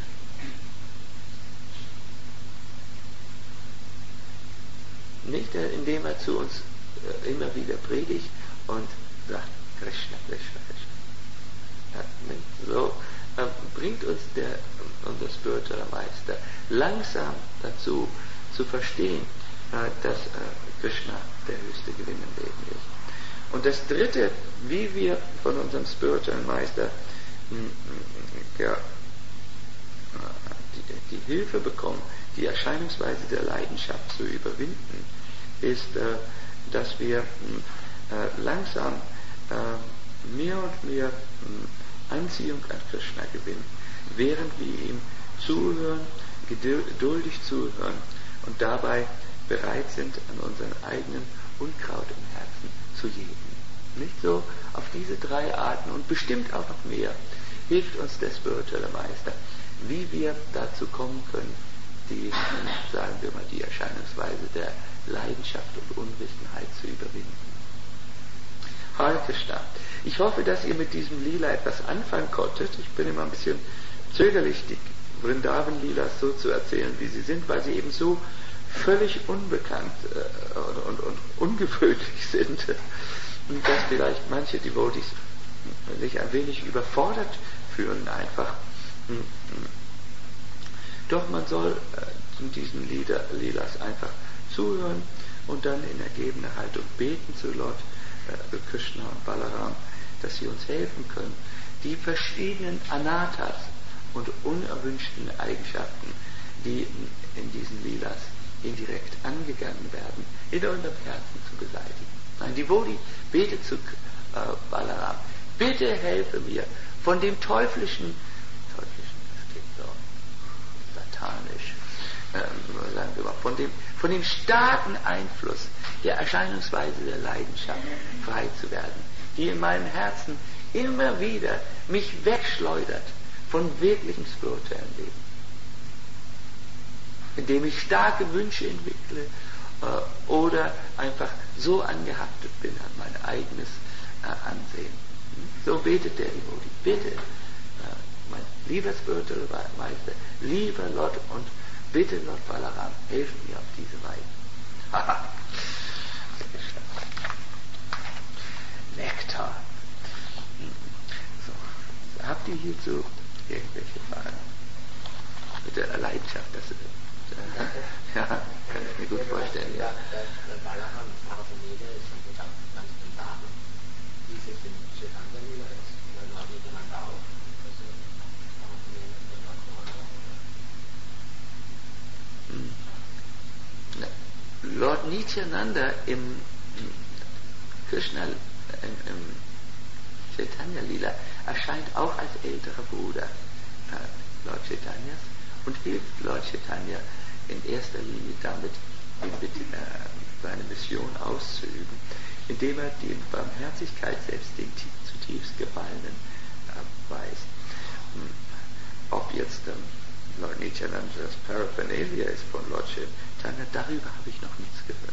Nicht, indem er zu uns immer wieder predigt und sagt, Krishna, Krishna, Krishna. Ja, so bringt uns unser spiritueller Meister langsam dazu zu verstehen, dass Krishna der höchste Gewinn im Leben ist. Und das Dritte, wie wir von unserem spirituellen Meister die Hilfe bekommen, die Erscheinungsweise der Leidenschaft zu überwinden, ist, dass wir langsam mehr und mehr Anziehung an Krishna gewinnen, während wir ihm zuhören, geduldig zuhören und dabei bereit sind, an unseren eigenen Unkraut im Herzen zu jäten. Nicht so? Auf diese 3 Arten und bestimmt auch noch mehr hilft uns der spirituelle Meister, wie wir dazu kommen können, die, sagen wir mal, die Erscheinungsweise der Leidenschaft und Unwissenheit zu überwinden. Hare Krishna. Ich hoffe, dass ihr mit diesem Lila etwas anfangen konntet. Ich bin immer ein bisschen zögerlich, die Vrindavan-Lilas so zu erzählen, wie sie sind, weil sie eben so völlig unbekannt und ungewöhnlich sind, dass vielleicht manche Devotees sich ein wenig überfordert fühlen einfach. Doch man soll diesen Lilas einfach zuhören und dann in ergebener Haltung beten zu Lord Krishna und Balaram, dass sie uns helfen können, die verschiedenen Anattas und unerwünschten Eigenschaften, die in diesen Lilas indirekt angegangen werden, in unserem Herzen zu beseitigen. Ein Devoti betet zu Balaram: Bitte helfe mir von dem teuflischen, das klingt so satanisch, sagen wir mal, von dem starken Einfluss der Erscheinungsweise der Leidenschaft frei zu werden, die in meinem Herzen immer wieder mich wegschleudert von wirklichem spirituellen Leben, indem ich starke Wünsche entwickle oder einfach so angehaftet bin an mein eigenes Ansehen. So betet der Devoti: Bitte, mein lieber spiritueller Meister, lieber Lord und bitte Lord Balaram, hilf mir auf diese Weise. Haha. Nektar. So. Habt ihr hierzu irgendwelche Fragen? Mit der Leidenschaft, das ja, kann ich mir gut vorstellen. Ja. Balaram Paraphernalia ist ein ganz Daten, wie es jetzt in Chaitanya ist, oder Lord Nityananda auch. Lord Nityananda im Krishna, im Chaitanya Lila, erscheint auch als älterer Bruder Lord Chaitanyas und hilft Lord Chaitanya in erster Linie damit, seine Mission auszuüben, indem er die Barmherzigkeit selbst den zutiefst Gefallenen weist. Ob jetzt Lord Nityanandas Paraphernalia ist von Lord Chaitanya, darüber habe ich noch nichts gehört.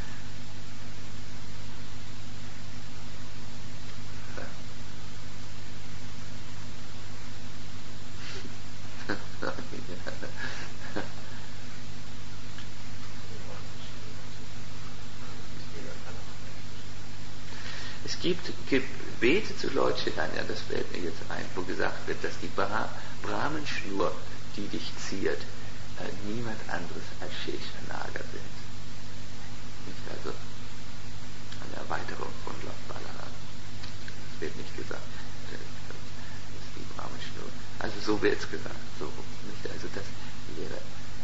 Es gibt Gebete zu Lord Chaitanya, das fällt mir jetzt ein, wo gesagt wird, dass die Brahmenschnur, die dich ziert, niemand anderes als Sheshanaga sind. Nicht also eine Erweiterung von Lord Balaram. Das wird nicht gesagt. Das ist die Brahmenschnur. Also so wird es gesagt. So, nicht? Also das wäre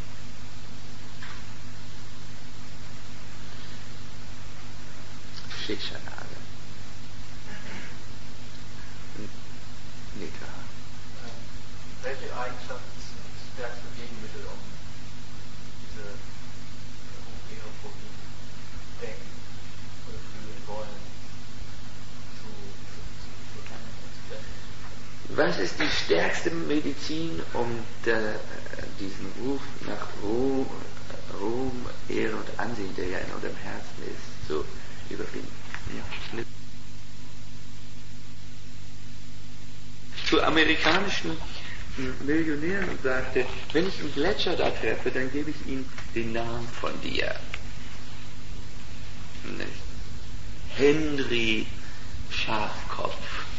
Sheshanaga. Nika. Welche Eigenschaft ist das stärkste Gegenmittel, um diese Homophobie, Denken oder Fühlen wollen zu kennen? Was ist die stärkste Medizin, um diesen Ruf nach Ruhm, Ehre und Ansehen, der ja in unserem Herzen ist, zu überwinden? Ja. Zu amerikanischen Millionären und sagte: Wenn ich einen Gletscher da treffe, dann gebe ich ihm den Namen von dir. Nicht? Henry Schafkopf.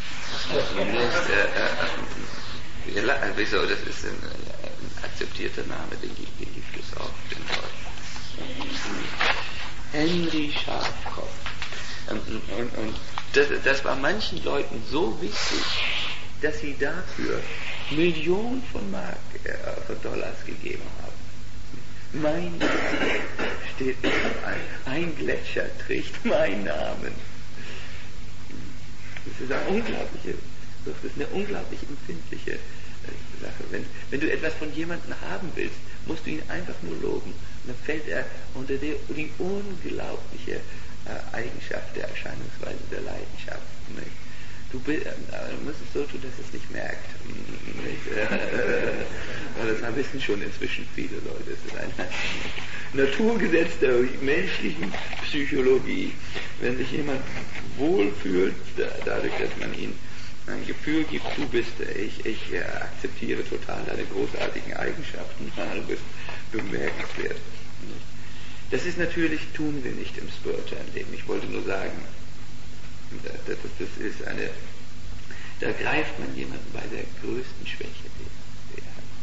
Wieso? Das ist ein akzeptierter Name, den gibt es auch in Deutsch. Henry Schafkopf. Und das war manchen Leuten so wichtig, dass sie dafür Millionen von Dollars gegeben haben. Mein Name steht drauf. Ein Gletscher trägt meinen Namen. Das ist eine unglaublich empfindliche Sache. Wenn du etwas von jemandem haben willst, musst du ihn einfach nur loben. Und dann fällt er unter die unglaubliche Eigenschaft der Erscheinungsweise der Leidenschaft. Nicht? Du musst es so tun, dass es nicht merkt. Das wissen schon inzwischen viele Leute. Es ist ein Naturgesetz der menschlichen Psychologie. Wenn sich jemand wohlfühlt, dadurch, dass man ihm ein Gefühl gibt, ich akzeptiere total deine großartigen Eigenschaften, du bist bemerkenswert. Das ist natürlich, tun wir nicht im spirituellen Leben. Ich wollte nur sagen, das ist da greift man jemanden bei der größten Schwäche, die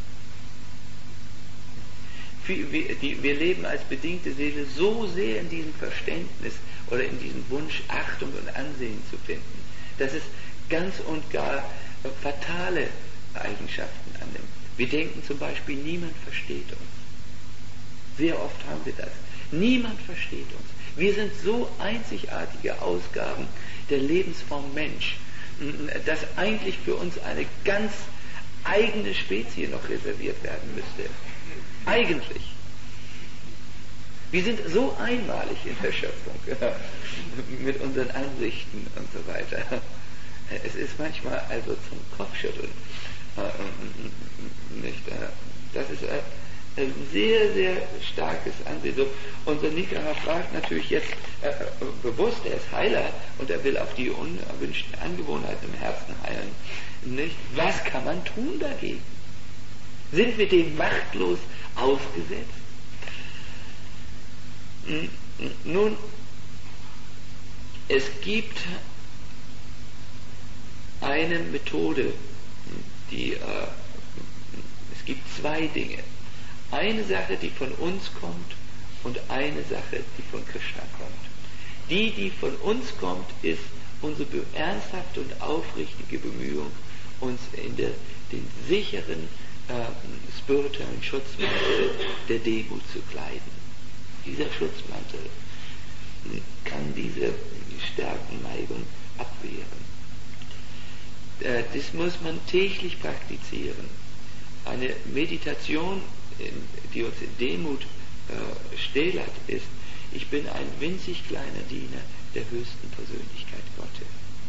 er hat. Wir leben als bedingte Seele so sehr in diesem Verständnis oder in diesem Wunsch, Achtung und Ansehen zu finden, dass es ganz und gar fatale Eigenschaften annimmt. Wir denken zum Beispiel, niemand versteht uns. Sehr oft haben wir das. Niemand versteht uns. Wir sind so einzigartige Ausgaben der Lebensform Mensch, dass eigentlich für uns eine ganz eigene Spezie noch reserviert werden müsste. Eigentlich. Wir sind so einmalig in der Schöpfung, mit unseren Ansichten und so weiter. Es ist manchmal also zum Kopfschütteln. Nicht? Das ist ein sehr, sehr starkes Ansehen. So, unser Nicara fragt natürlich jetzt bewusst, er ist Heiler und er will auf die unerwünschten Angewohnheiten im Herzen heilen. Nicht? Was kann man tun dagegen? Sind wir dem machtlos ausgesetzt? Nun, es gibt eine Methode, es gibt zwei Dinge. Eine Sache, die von uns kommt und eine Sache, die von Krishna kommt. Die von uns kommt, ist unsere ernsthafte und aufrichtige Bemühung, uns in den sicheren spirituellen Schutzmantel der Demut zu kleiden. Dieser Schutzmantel kann diese Stärkenneigung abwehren. Das muss man täglich praktizieren. Eine Meditation, die uns in Demut stählert, ist: Ich bin ein winzig kleiner Diener der höchsten Persönlichkeit Gottes.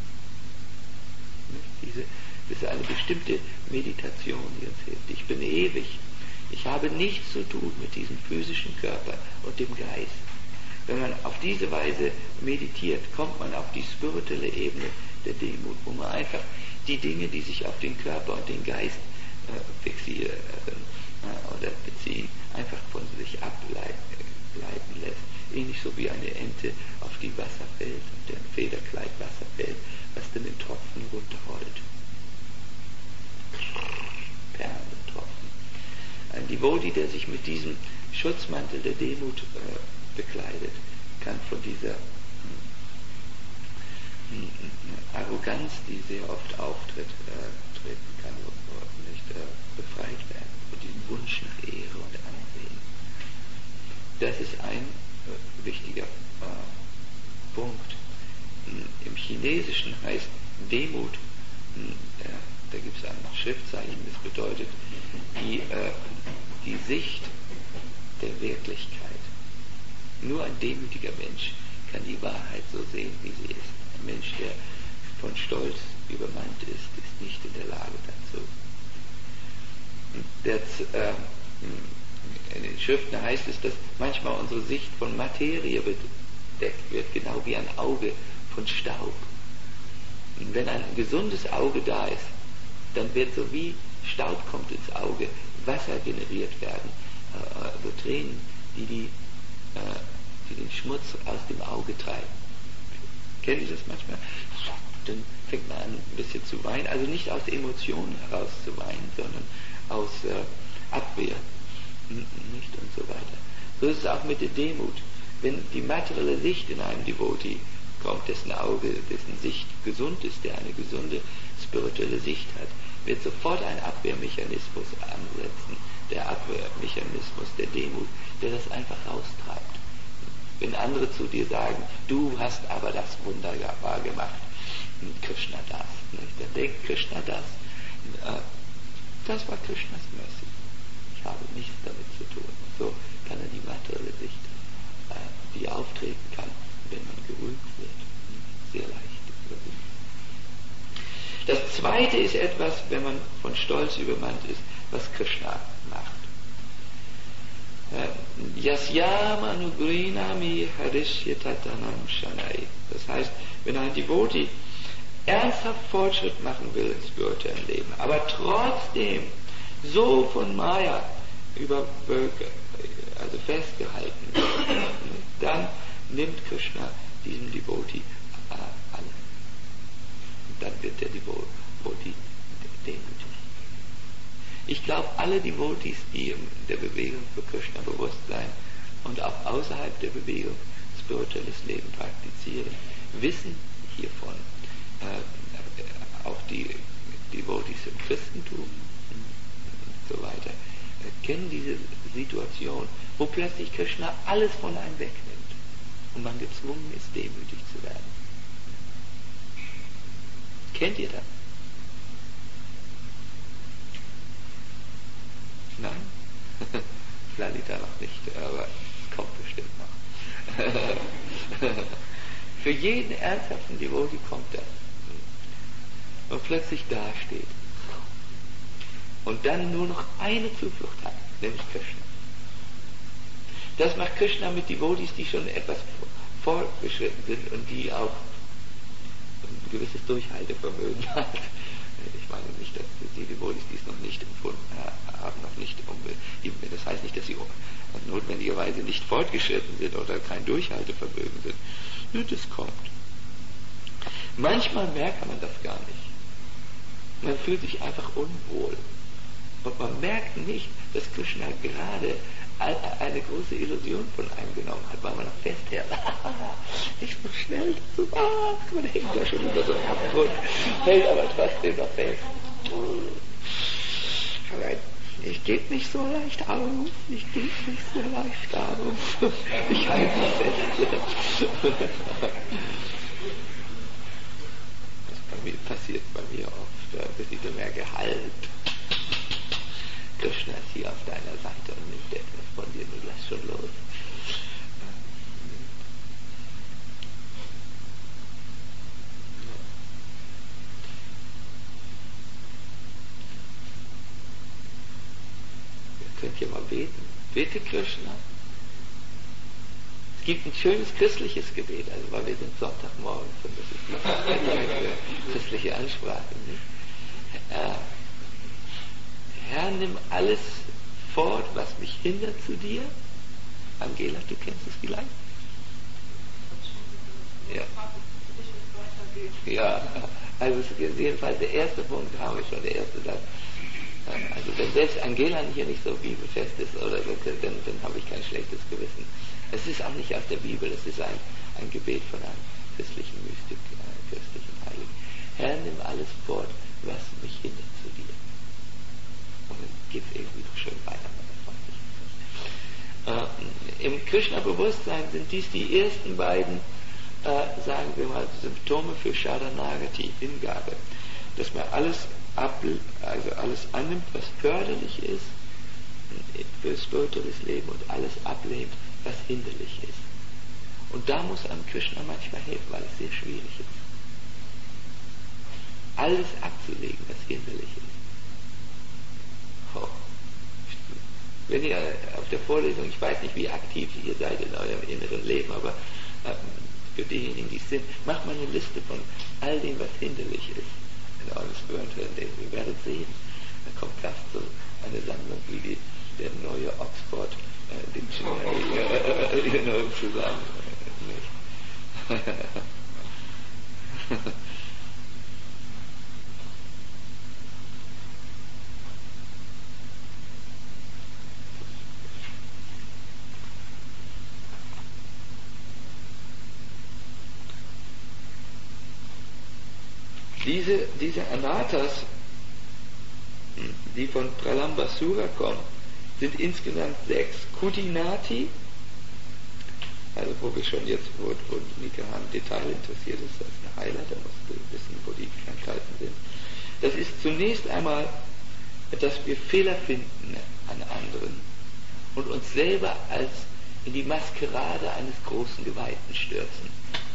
Das ist eine bestimmte Meditation, die uns hilft. Ich bin ewig. Ich habe nichts zu tun mit diesem physischen Körper und dem Geist. Wenn man auf diese Weise meditiert, kommt man auf die spirituelle Ebene der Demut, wo man einfach die Dinge, die sich auf den Körper und den Geist fixieren oder beziehen, einfach von sich ableiten lässt. Ähnlich so wie eine Ente auf die Wasser fällt und der Federkleid Wasser fällt, was dann in Tropfen runterrollt. Perlentropfen. Ein Devotee, der sich mit diesem Schutzmantel der Demut bekleidet, kann von dieser Arroganz, die sehr oft auftritt, kann nicht befreit werden, von diesem Wunsch nach Ehre und Ansehen. Das ist ein wichtiger Punkt. Im Chinesischen heißt Demut, da gibt es ein Schriftzeichen, das bedeutet die Sicht der Wirklichkeit. Nur ein demütiger Mensch kann die Wahrheit so sehen, wie sie ist. Ein Mensch, der von Stolz übermannt ist nicht in der Lage dazu. In den Schriften heißt es, dass manchmal unsere Sicht von Materie bedeckt wird, genau wie ein Auge von Staub. Und wenn ein gesundes Auge da ist, dann wird so wie Staub kommt ins Auge, Wasser generiert werden, also Tränen, die den Schmutz aus dem Auge treiben. Kennen Sie das manchmal? Dann fängt man an, ein bisschen zu weinen, also nicht aus Emotionen heraus zu weinen, sondern aus Abwehr, nicht und so weiter. So ist es auch mit der Demut. Wenn die materielle Sicht in einem Devotee kommt, dessen Auge, dessen Sicht gesund ist, der eine gesunde spirituelle Sicht hat, wird sofort ein Abwehrmechanismus ansetzen, der Abwehrmechanismus der Demut, der das einfach raustreibt. Wenn andere zu dir sagen, du hast aber das wunderbar gemacht, Krishna das, nicht? Dann denkt Krishna das war Krishnas Mercy. Ich habe nichts damit zu tun. So kann er die materielle Sicht, die auftreten kann, wenn man gerühmt wird, sehr leicht überwinden. Das zweite ist etwas, wenn man von Stolz übermannt ist, was Krishna macht. Yasyam anugrinami harishyatanam shanai. Das heißt, wenn ein Devotee ernsthaft Fortschritt machen will ins spirituelle Leben, aber trotzdem so von Maya also festgehalten wird, dann nimmt Krishna diesem Devotee an. Und dann wird der Devotee demütig. Ich glaube, alle Devotees, die in der Bewegung für Krishna bewusst sein und auch außerhalb der Bewegung spirituelles Leben praktizieren, wissen hiervon. Auch die Devotees, plötzlich Krishna alles von einem wegnimmt und man gezwungen ist, demütig zu werden. Kennt ihr das? Nein? Lalita noch nicht, aber es kommt bestimmt noch. Für jeden ernsthaften Devotee kommt das. Und plötzlich dasteht und dann nur noch eine Zuflucht hat, nämlich Krishna. Das macht Krishna mit Devotees, die schon etwas fortgeschritten sind und die auch ein gewisses Durchhaltevermögen haben. Ich meine nicht, dass die Devotees dies noch nicht empfunden haben, noch nicht, das heißt nicht, dass sie notwendigerweise nicht fortgeschritten sind oder kein Durchhaltevermögen sind. Nur das kommt. Manchmal merkt man das gar nicht. Man fühlt sich einfach unwohl. Und man merkt nicht, dass Krishna gerade eine große Illusion von einem genommen hat, weil man noch festhält. Nicht so schnell, man hängt da schon über so einen Abgrund, hält aber trotzdem noch fest. Ich gebe nicht so leicht auf, ich gebe nicht so leicht auf. Ich halte mich fest. Das passiert bei mir oft, dass ich so merke, halt. Krishna ist hier auf deiner Seite und nimmt etwas von dir, du lass schon los. Ihr könnt ja mal beten. Bitte Krishna. Es gibt ein schönes christliches Gebet, also weil wir sind Sonntagmorgen und das ist eine christliche Ansprache. Nicht? Herr, nimm alles fort, was mich hindert zu dir. Angela, du kennst es vielleicht? Ja. Ja, also jedenfalls der erste Punkt haben wir schon, der erste Satz. Also wenn selbst Angela hier nicht so bibelfest ist, oder so, dann habe ich kein schlechtes Gewissen. Es ist auch nicht aus der Bibel, es ist ein Gebet von einem christlichen Mystik, christlichen Heiligen. Herr, nimm alles fort, was mich hindert zu dir. Und dann geht es irgendwie noch schön weiter mit der Freundlichkeit. Im Krishna-Bewusstsein sind dies die ersten beiden, sagen wir mal, Symptome für Sharanagati, Hingabe. Dass man alles annimmt, was förderlich ist für spirituelles Leben und alles ablehnt, was hinderlich ist. Und da muss einem Krishna manchmal helfen, weil es sehr schwierig ist. Alles abzulegen, was hinderlich ist. Wenn ihr auf der Vorlesung, ich weiß nicht, wie aktiv ihr seid in eurem inneren Leben, aber für diejenigen, die es sind, macht mal eine Liste von all dem, was hinderlich ist in eurem spirituellen Leben. Ihr werdet sehen, da kommt fast so eine Sammlung wie der neue Oxford Dictionary zusammen. Diese Anatas, die von Pralambasura kommen, sind insgesamt 6. Kutinati, also wo wir schon jetzt, wo Nika am Detail interessiert ist, das ist ein Highlight, da musst du wissen, wo die Krankheiten sind. Das ist zunächst einmal, dass wir Fehler finden an anderen und uns selber als in die Maskerade eines großen Geweihten stürzen.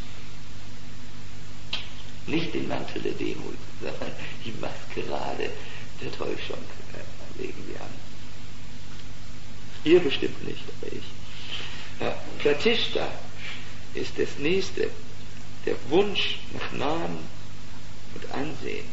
Nicht den Mantel der Demut, sondern die Maskerade der Täuschung legen wir an. Ihr bestimmt nicht, aber ich. Pratishta ist das nächste, der Wunsch nach Namen und Ansehen.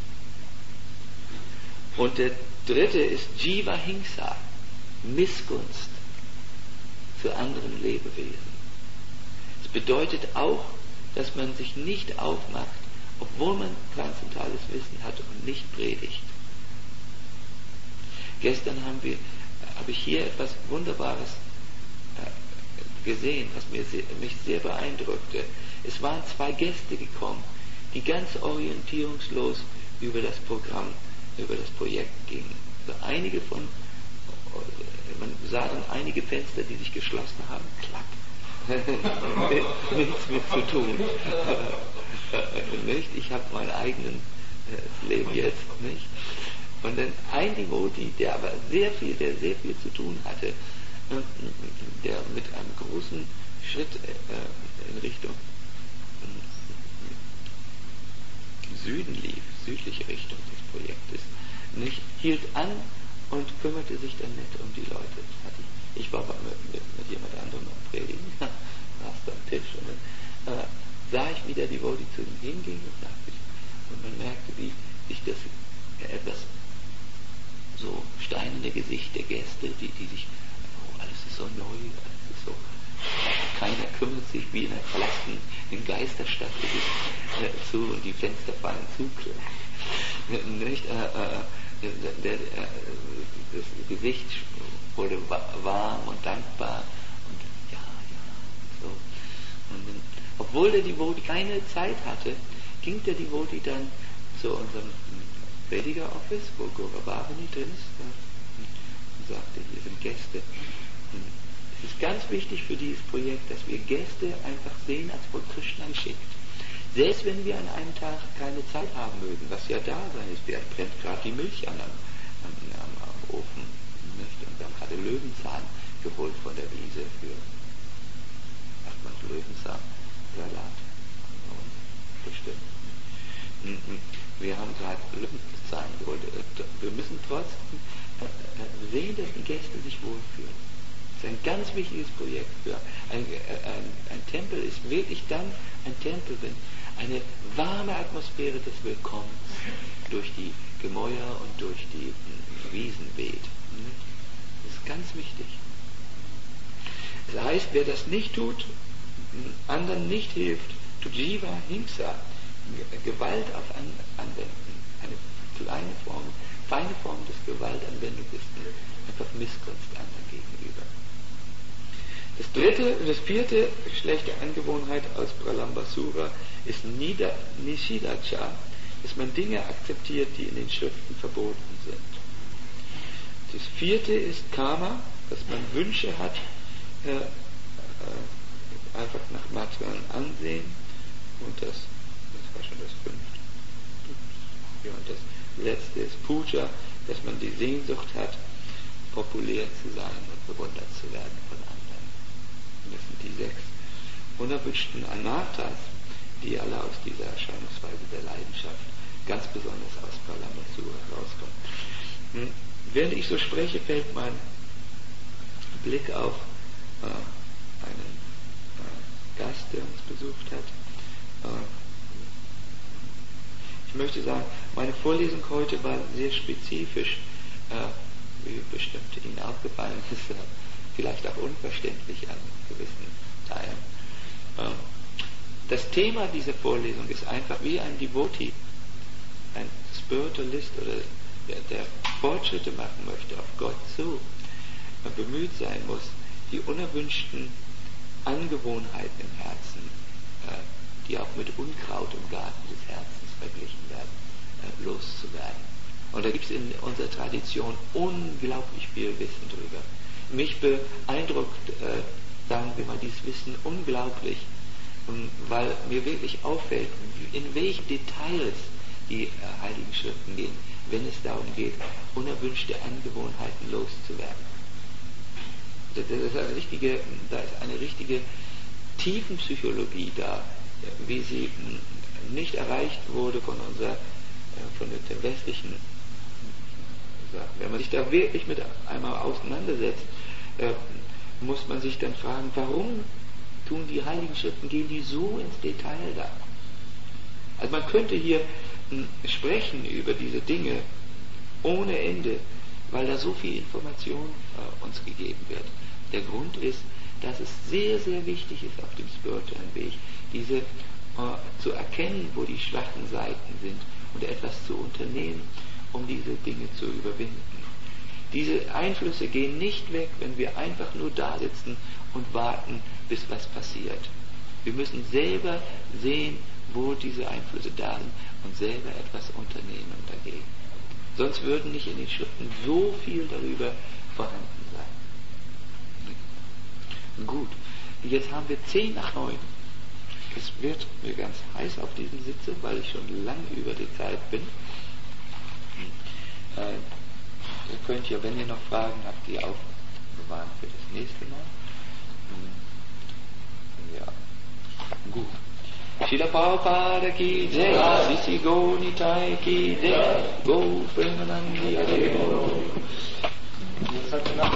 Und der dritte ist Jiva Hingsa, Missgunst zu anderen Lebewesen. Es bedeutet auch, dass man sich nicht aufmacht, obwohl man transzendentales Wissen hat und nicht predigt. Gestern habe ich hier etwas Wunderbares gesehen, was mich sehr beeindruckte. Es waren 2 Gäste gekommen, die ganz orientierungslos über das Programm, über das Projekt gingen. Also einige von man sah dann einige Fenster, die sich geschlossen haben, klack. Nichts mit zu tun. Nicht? Ich habe mein eigenes Leben jetzt, nicht? Und dann ein Devotee, der aber sehr viel zu tun hatte, der mit einem großen Schritt in Richtung Süden lief, südliche Richtung des Projektes, nicht, hielt an und kümmerte sich dann nett um die Leute. Ich war mit jemand anderem am Predigen, saß da am Tisch und dann sah ich, wie der Devotee zu ihm hinging und man merkte, wie sich das etwas so steinerne Gesicht der Gäste, die sich, alles ist so neu, alles ist so, keiner kümmert sich, wie in einer verlassenen Geisterstadt ist es zu und die Fenster fallen zu, nicht? Das Gesicht wurde warm und dankbar und ja, so. Und dann, obwohl der Devotee keine Zeit hatte, ging der Devotee dann zu unserem Prediger-Office, wo Gaurabhavani drin ist, und sagte, hier sind Gäste. Und es ist ganz wichtig für dieses Projekt, dass wir Gäste einfach sehen, als von Krishna geschickt. Selbst wenn wir an einem Tag keine Zeit haben mögen, was ja da sein ist, der brennt gerade die Milch an am Ofen, nicht? Und wir haben gerade Löwenzahn geholt von der Wiese für, sagt man, Löwenzahnsalat. Bestimmt. Wir haben gerade Löwenzahn geholt. Wir müssen trotzdem sehen, dass die Gäste sich wohlfühlen. Das ist ein ganz wichtiges Projekt. Für ein Tempel ist wirklich dann ein Tempel, wenn eine warme Atmosphäre des Willkommens durch die Gemäuer und durch die Wiesen weht. Das ist ganz wichtig. Das heißt, wer das nicht tut, anderen nicht hilft, tut Jiva Himsa, Gewalt auf anwenden. Eine feine Form des Gewaltanwendung ist einfach Missgunst anderen gegenüber. Das vierte schlechte Angewohnheit aus Pralambasura ist Nishidacha, dass man Dinge akzeptiert, die in den Schriften verboten sind. Das vierte ist Kama, dass man Wünsche hat, einfach nach materiellen Ansehen. Und das war schon das fünfte. Ja, und das letzte ist Puja, dass man die Sehnsucht hat, populär zu sein und bewundert zu werden von anderen. Und das sind die 6 unerwünschten Anarthas, die alle aus dieser Erscheinungsweise der Leidenschaft, ganz besonders aus Pralambasura, herauskommen. Während ich so spreche, fällt mein Blick auf einen Gast, der uns besucht hat. Ich möchte sagen, meine Vorlesung heute war sehr spezifisch, wie bestimmt Ihnen aufgefallen ist, vielleicht auch unverständlich an gewissen Teilen. Das Thema dieser Vorlesung ist einfach wie ein Devotee, ein Spiritualist oder der Fortschritte machen möchte auf Gott zu, bemüht sein muss, die unerwünschten Angewohnheiten im Herzen, die auch mit Unkraut im Garten des Herzens verglichen werden, loszuwerden. Und da gibt es in unserer Tradition unglaublich viel Wissen drüber. Mich beeindruckt, sagen wir mal, dieses Wissen unglaublich, weil mir wirklich auffällt, in welchen Details die Heiligen Schriften gehen, wenn es darum geht, unerwünschte Angewohnheiten loszuwerden. Da ist eine richtige Tiefenpsychologie da, wie sie nicht erreicht wurde von der westlichen Sache. Wenn man sich da wirklich mit einmal auseinandersetzt, muss man sich dann fragen, warum tun die Heiligen Schriften, gehen die so ins Detail da? Also man könnte hier sprechen über diese Dinge ohne Ende, weil da so viel Information uns gegeben wird. Der Grund ist, dass es sehr, sehr wichtig ist auf dem spirituellen Weg, diese zu erkennen, wo die schwachen Seiten sind und etwas zu unternehmen, um diese Dinge zu überwinden. Diese Einflüsse gehen nicht weg, wenn wir einfach nur da sitzen und warten, bis was passiert. Wir müssen selber sehen, wo diese Einflüsse da sind und selber etwas unternehmen dagegen. Sonst würden nicht in den Schriften so viel darüber vorhanden sein. Jetzt haben wir 10 nach 9. Es wird mir ganz heiß auf diesem Sitze, weil ich schon lang über die Zeit bin. Ihr könnt ja, wenn ihr noch Fragen habt, die aufbewahren für das nächste Mal. Ja, gut. Srila Prabhupada ki jai, Sisi Gonitai ki jai, Go Premanandi Hare Go.